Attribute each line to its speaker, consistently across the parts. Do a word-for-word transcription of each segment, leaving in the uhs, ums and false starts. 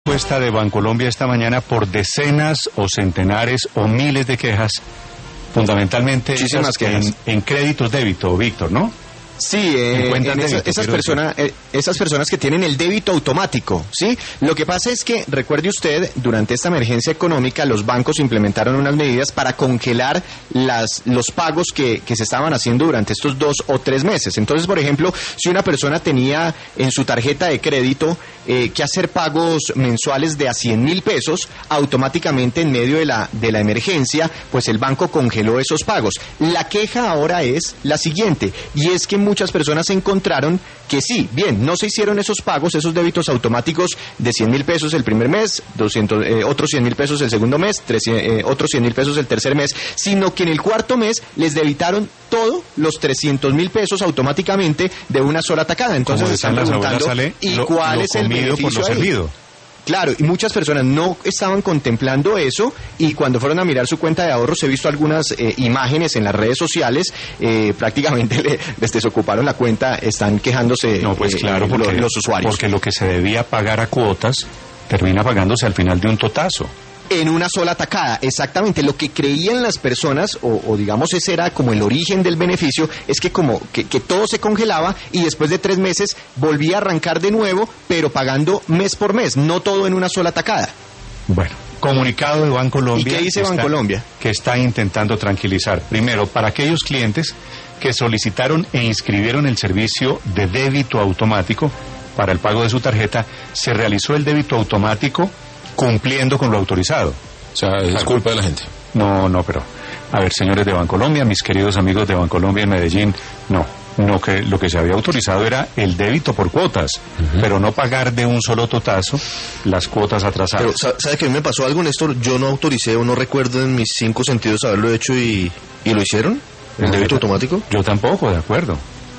Speaker 1: respuesta de Bancolombia esta mañana por decenas o centenares o miles de quejas, fundamentalmente
Speaker 2: muchísimas quejas
Speaker 1: en, en créditos débito, Víctor, ¿no?
Speaker 2: Sí, eh, en
Speaker 1: débito,
Speaker 2: esas, esas personas eh, esas personas que tienen el débito automático, ¿sí? Lo que pasa es que, recuerde usted, durante esta emergencia económica los bancos implementaron unas medidas para congelar las los pagos que, que se estaban haciendo durante estos dos o tres meses. Entonces, por ejemplo, si una persona tenía en su tarjeta de crédito eh, que hacer pagos mensuales de a cien mil pesos, automáticamente en medio de la, de la emergencia, pues el banco congeló esos pagos. La queja ahora es la siguiente, y es que muchas personas encontraron que sí, bien, no se hicieron esos pagos, esos débitos automáticos de cien mil pesos el primer mes, doscientos, eh, otros cien mil pesos el segundo mes, trescientos, eh, otros cien mil pesos el tercer mes, sino que en el cuarto mes les debitaron todos los trescientos mil pesos automáticamente de una sola tacada. Entonces se están preguntando, sale, ¿y lo, cuál lo es el beneficio por lo ahí? Servido. Claro, y muchas personas no estaban contemplando eso, y cuando fueron a mirar su cuenta de ahorros, he visto algunas eh, imágenes en las redes sociales, eh, prácticamente le, les desocuparon la cuenta, están quejándose
Speaker 1: no, pues,
Speaker 2: eh,
Speaker 1: claro, porque,
Speaker 2: los, los usuarios.
Speaker 1: Porque lo que se debía pagar a cuotas termina pagándose al final de un totazo.
Speaker 2: En una sola tacada, exactamente. Lo que creían las personas, o, o digamos ese era como el origen del beneficio, es que como que, que todo se congelaba y después de tres meses volvía a arrancar de nuevo, pero pagando mes por mes, no todo en una sola tacada.
Speaker 1: Bueno, comunicado de Bancolombia.
Speaker 2: ¿Y qué dice Bancolombia?
Speaker 1: Que está intentando tranquilizar. Primero, para aquellos clientes que solicitaron e inscribieron el servicio de débito automático para el pago de su tarjeta, se realizó el débito automático cumpliendo con lo autorizado.
Speaker 3: O sea, es culpa de la gente.
Speaker 1: No, no, pero a ver, señores de Bancolombia, mis queridos amigos de Bancolombia en Medellín, no, no, que lo que se había autorizado era el débito por cuotas, uh-huh. pero no pagar de un solo totazo las cuotas atrasadas.
Speaker 4: Pero, ¿sabe qué me pasó algo, Néstor? Yo no autoricé o no recuerdo en mis cinco sentidos haberlo hecho y, y lo hicieron, el no, débito automático.
Speaker 1: Yo tampoco, de acuerdo.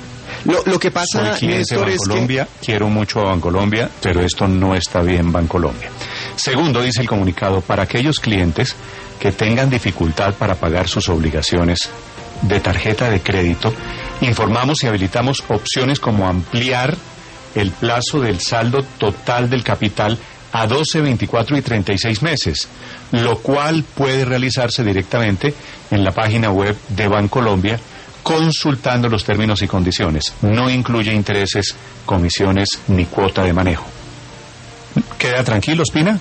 Speaker 2: Lo, lo que pasa,
Speaker 1: Soy cliente de Bancolombia, es que... quiero mucho a Bancolombia, pero esto no está bien, Bancolombia. Segundo, dice el comunicado, para aquellos clientes que tengan dificultad para pagar sus obligaciones de tarjeta de crédito, informamos y habilitamos opciones como ampliar el plazo del saldo total del capital a doce, veinticuatro y treinta y seis meses, lo cual puede realizarse directamente en la página web de Bancolombia, consultando los términos y condiciones. No incluye intereses, comisiones ni cuota de manejo. ¿Queda tranquilo, Espina?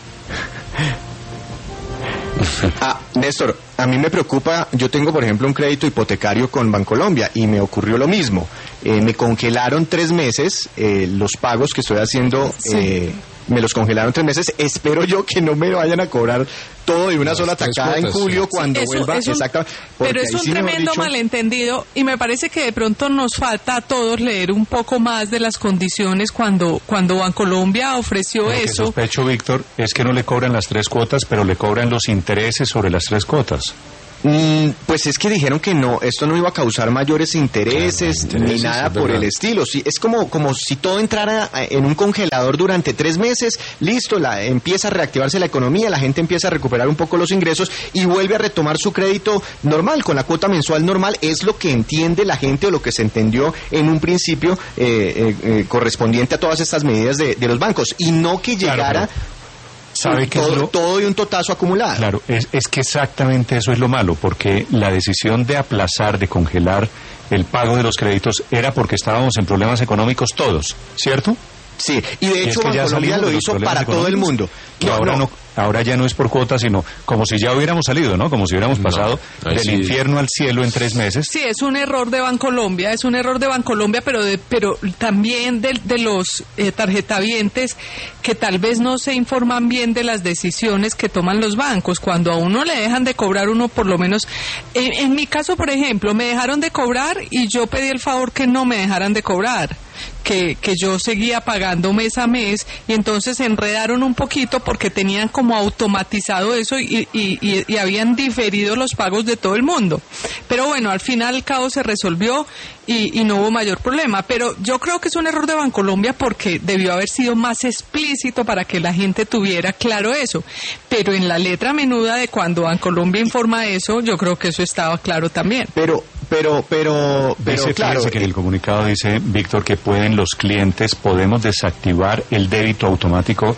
Speaker 2: Ah, Néstor, a mí me preocupa, yo tengo por ejemplo un crédito hipotecario con Bancolombia y me ocurrió lo mismo. Eh, me congelaron tres meses eh, los pagos que estoy haciendo, sí. eh, me los congelaron tres meses. Espero yo que no me vayan a cobrar todo de una Las sola tacada en julio cuando
Speaker 5: sí, eso,
Speaker 2: vuelva.
Speaker 5: Es un, pero es un sí tremendo dicho... malentendido, y me parece que de pronto nos falta a todos leer un poco más de las condiciones cuando cuando Bancolombia ofreció
Speaker 1: Lo
Speaker 5: eso.
Speaker 1: Lo que sospecho, Víctor, es que no le cobran las tres cuotas, pero le cobran los intereses sobre las tres cuotas.
Speaker 2: Mm, pues es que dijeron que no, esto no iba a causar mayores intereses, claro, intereses ni nada por el estilo. Sí, es como, como si todo entrara en un congelador durante tres meses, listo, la, empieza a reactivarse la economía, la gente empieza a recuperar un poco los ingresos y vuelve a retomar su crédito normal, con la cuota mensual normal. Es lo que entiende la gente o lo que se entendió en un principio eh, eh, eh, correspondiente a todas estas medidas de, de los bancos, y no que llegara... Claro, pero...
Speaker 1: ¿Sabe que
Speaker 2: todo,
Speaker 1: lo...
Speaker 2: todo y un totazo acumulado?
Speaker 1: Claro, es, es que exactamente eso es lo malo, porque la decisión de aplazar, de congelar el pago de los créditos era porque estábamos en problemas económicos todos, ¿cierto?
Speaker 2: Sí, y de hecho es Bancolombia lo hizo para todo el mundo.
Speaker 1: Y no, ahora no. no, ahora ya no es por cuotas, sino como si ya hubiéramos salido, ¿no? Como si hubiéramos pasado no, del sí. infierno al cielo en tres meses.
Speaker 5: Sí, es un error de Bancolombia, es un error de Bancolombia, pero de, pero también de, de los eh, tarjetavientes que tal vez no se informan bien de las decisiones que toman los bancos. Cuando a uno le dejan de cobrar, uno por lo menos, en, en mi caso, por ejemplo, me dejaron de cobrar y yo pedí el favor que no me dejaran de cobrar. Que, que yo seguía pagando mes a mes, y entonces se enredaron un poquito porque tenían como automatizado eso y, y, y, y habían diferido los pagos de todo el mundo. Pero bueno, al final al cabo se resolvió y, y no hubo mayor problema. Pero yo creo que es un error de Bancolombia porque debió haber sido más explícito para que la gente tuviera claro eso. Pero en la letra menuda de cuando Bancolombia informa eso, yo creo que eso estaba claro también.
Speaker 2: Pero, pero, pero, pero
Speaker 1: dice,
Speaker 2: claro.
Speaker 1: Que en el comunicado dice, Víctor, que pueden los clientes, podemos desactivar el débito automático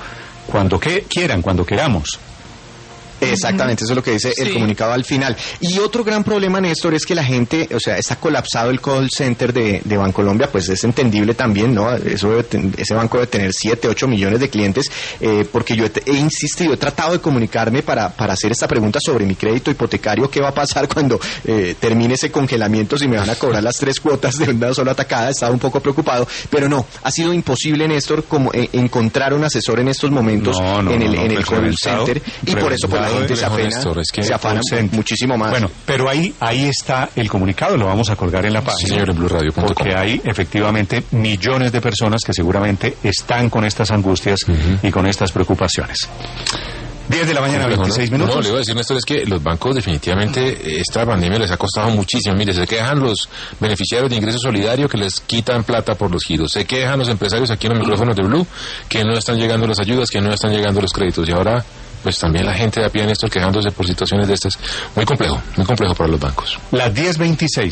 Speaker 1: cuando que quieran, cuando queramos.
Speaker 2: Exactamente, eso es lo que dice el
Speaker 5: Sí.
Speaker 2: comunicado al final. Y otro gran problema, Néstor, es que la gente, o sea, está colapsado el call center de, de Bancolombia, pues es entendible también, ¿no? Eso debe ten- ese banco debe tener siete, ocho millones de clientes, eh, porque yo he, he insistido, he tratado de comunicarme para, para hacer esta pregunta sobre mi crédito hipotecario, qué va a pasar cuando eh, termine ese congelamiento, si me van a cobrar las tres cuotas de una sola atacada. Estaba un poco preocupado, pero no, ha sido imposible, Néstor, como eh, encontrar un asesor en estos momentos
Speaker 1: No, no,
Speaker 2: en el,
Speaker 1: no, no,
Speaker 2: en el
Speaker 1: pues
Speaker 2: call
Speaker 1: reventado,
Speaker 2: center, y por eso pues la
Speaker 1: reventado
Speaker 2: gente se
Speaker 3: lejos,
Speaker 2: afana,
Speaker 3: Néstor, es que
Speaker 2: se afana
Speaker 1: call center.
Speaker 2: muchísimo más.
Speaker 1: Bueno, pero ahí ahí está el comunicado, lo vamos a colgar en la página.
Speaker 3: Sí, señor, en blue radio punto com.
Speaker 1: Porque hay efectivamente millones de personas que seguramente están con estas angustias y con estas preocupaciones. diez de la mañana,
Speaker 3: Complejo, ¿no?
Speaker 1: veintiséis
Speaker 3: No,
Speaker 1: minutos.
Speaker 3: le iba a decir, Néstor, es que los bancos definitivamente, esta pandemia les ha costado muchísimo. Mire, se quejan los beneficiarios de ingreso solidario que les quitan plata por los giros. Se quejan los empresarios aquí en los micrófonos de Blue que no están llegando las ayudas, que no están llegando los créditos. Y ahora, pues también la gente de a pie, Néstor, quejándose por situaciones de estas. Muy complejo, muy complejo para los bancos.
Speaker 1: Las diez veintiséis.